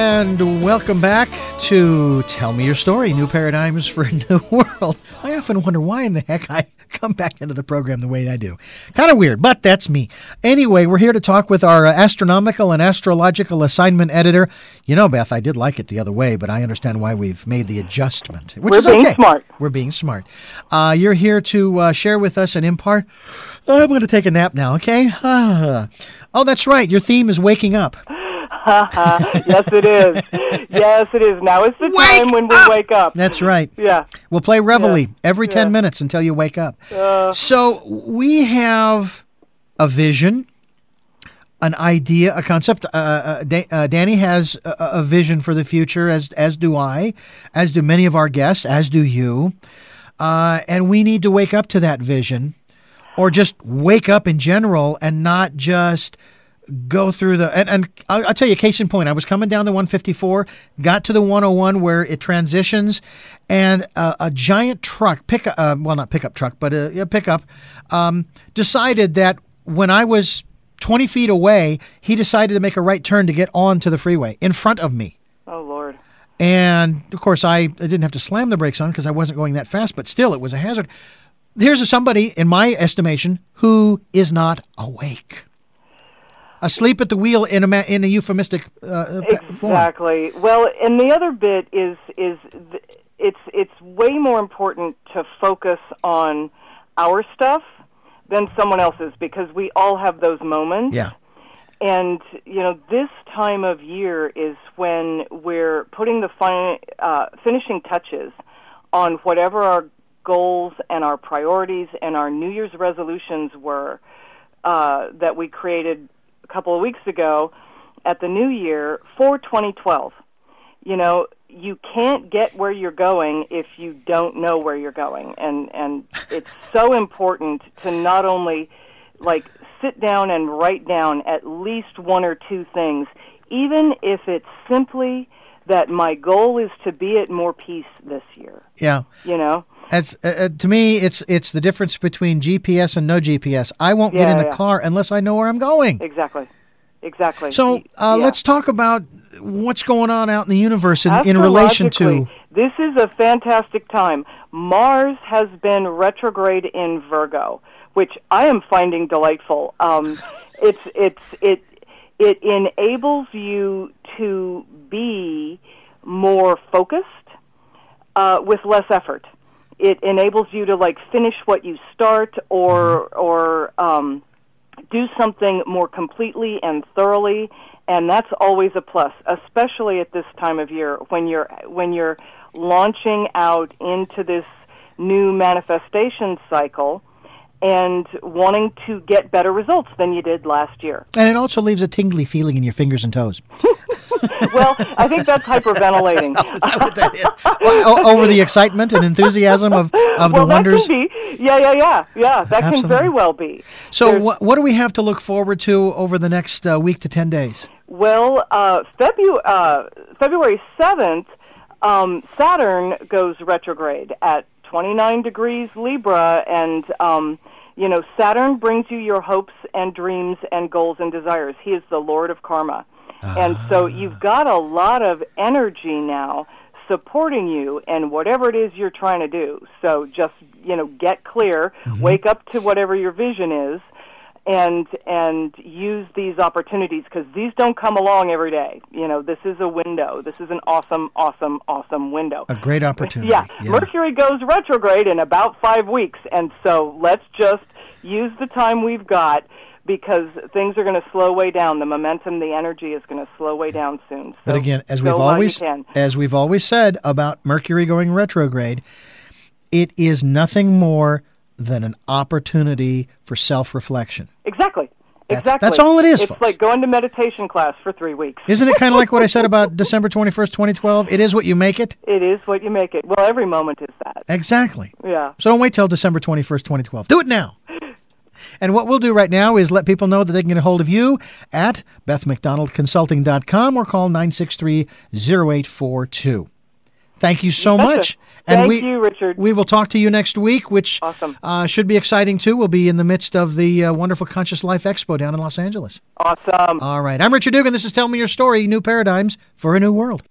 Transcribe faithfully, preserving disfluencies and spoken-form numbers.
And welcome back to Tell Me Your Story, New Paradigms for a New World. I often wonder why in the heck I come back into the program the way I do. Kind of weird, but that's me. Anyway, we're here to talk with our uh, astronomical and astrological assignment editor. You know, Beth, I did like it the other way, but I understand why we've made the adjustment, which we're is okay. We're being smart. We're being smart. Uh, you're here to uh, share with us and impart. Oh, I'm going to take a nap now, okay? Ah. Oh, that's right. Your theme is waking up. Yes, it is. Yes, it is. Now is the wake time when we up! wake up. That's right. Yeah. We'll play Reveille yeah. every yeah. ten minutes until you wake up. Uh, so we have a vision, an idea, a concept. Uh, uh, da- uh, Danny has a, a vision for the future, as as do I, as do many of our guests, as do you. Uh, and we need to wake up to that vision, or just wake up in general and not just go through the, and, and I'll, I'll tell you, case in point, I was coming down the one fifty-four, got to the one oh one where it transitions, and uh, a giant truck, pick, uh, well, not pickup truck, but a, a pickup, um, decided that when I was twenty feet away, he decided to make a right turn to get onto the freeway in front of me. oh, Lord. And, of course, I, I didn't have to slam the brakes on because I wasn't going that fast, but still, it was a hazard. Here's a, somebody, in my estimation, who is not awake. Asleep at the wheel in a in a euphemistic uh, form. Exactly. Well, and the other bit is is th- it's it's way more important to focus on our stuff than someone else's, because we all have those moments. Yeah. And you know, this time of year is when we're putting the fin- uh, finishing touches on whatever our goals and our priorities and our New Year's resolutions were uh, that we created couple of weeks ago at the new year for twenty twelve. You know, you can't get where you're going if you don't know where you're going. And, and it's so important to not only, like, sit down and write down at least one or two things, even if it's simply that my goal is to be at more peace this year. Yeah. You know? It's, uh, to me, it's it's the difference between G P S and no G P S. I won't yeah, get in the yeah. car unless I know where I'm going. Exactly. Exactly. So uh, yeah. let's talk about what's going on out in the universe in, in relation to... This is a fantastic time. Mars has been retrograde in Virgo, which I am finding delightful. Um, it's it's it it enables you to be more focused uh, with less effort. It enables you to like finish what you start, or or um, do something more completely and thoroughly, and that's always a plus, especially at this time of year when you're when you're launching out into this new manifestation cycle and wanting to get better results than you did last year. And it also leaves a tingly feeling in your fingers and toes. Well, I think that's hyperventilating. Oh, is that what that is? Well, over the excitement and enthusiasm of, of well, the wonders? That can be. Yeah, yeah, yeah. Yeah, that Absolutely. can very well be. So what, what do we have to look forward to over the next uh, week to ten days? Well, uh, Febu- uh, February seventh, um, Saturn goes retrograde at twenty-nine degrees Libra, and um, you know, Saturn brings you your hopes and dreams and goals and desires. He is the Lord of Karma. Uh-huh. And so you've got a lot of energy now supporting you and whatever it is you're trying to do. So just, you know, get clear, mm-hmm. wake up to whatever your vision is, and and use these opportunities, because these don't come along every day. You know, this is a window. This is an awesome, awesome, awesome window. A great opportunity. Yeah. yeah. Mercury goes retrograde in about five weeks, and so let's just use the time we've got, because things are going to slow way down. The momentum, the energy is going to slow way down soon. So but again, as we've always as we've always said about Mercury going retrograde, it is nothing more than an opportunity for self-reflection. Exactly. That's, exactly. That's all it is, It's folks. like going to meditation class for three weeks. Isn't it kind of like what I said about December twenty-first, twenty twelve? It is what you make it? It is what you make it. Well, every moment is that. Exactly. Yeah. So don't wait till December twenty-first, twenty twelve. Do it now. And what we'll do right now is let people know that they can get a hold of you at beth mcdonald consulting dot com or call nine six three, zero eight four two. Thank you so You betcha. much. And Thank we, you, Richard. We will talk to you next week, which Awesome. uh, should be exciting, too. We'll be in the midst of the uh, wonderful Conscious Life Expo down in Los Angeles. Awesome. All right. I'm Richard Dugan. This is Tell Me Your Story, New Paradigms for a New World.